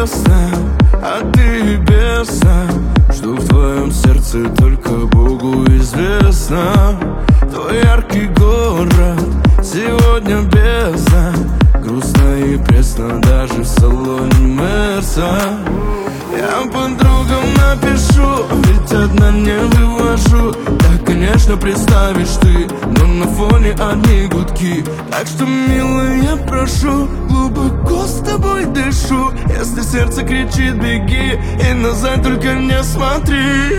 честно, а ты бесно, что в твоем сердце только Богу известно. Твой яркий город сегодня бездна, грустно и пресно даже в салоне Мерса. Я подругам напишу, ведь одна не вывожу. Да, конечно, представишь ты, но на фоне одни гудки. Так что, милая, я прошу, глубоко с тобой дышу. Если сердце кричит, беги, и назад только не смотри.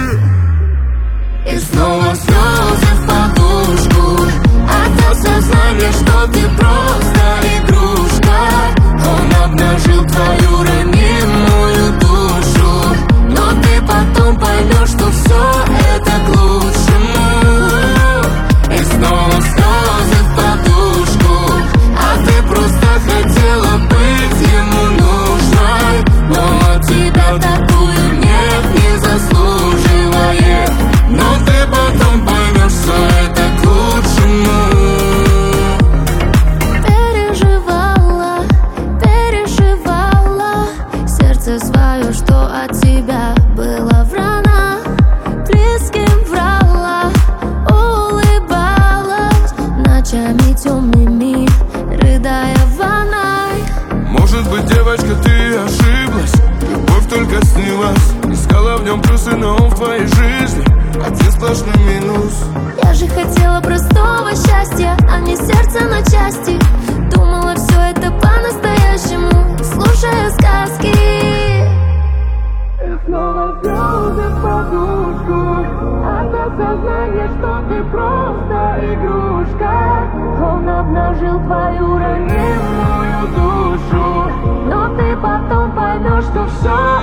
И снова слезы в подушку от осознания, что ты просто игрушка. Он обнажил твою ранимую душу, но ты потом поймешь, что все это к лучшему. И снова слезы в подушку, а ты просто хотела быть ему нужной, но от тебя такую нет, не заслуживает. Но ты потом поймешь, что это к лучшему. Переживала сердце свое, что от тебя было врана. Близким врала, улыбалась ночами темными, рыдая в ванной. Может быть, девочка, ты ошиблась, любовь только снилась. Искала в нем плюсы, но он в твоей жизни один сплошной минус. Я же хотела простого счастья, а не сердце на части. Думала, все это по-настоящему, слушая сказки. И снова слезы в подушку от осознания, что ты просто игрушка. Он обнажил твою ранимую душу, но ты потом поймешь, что все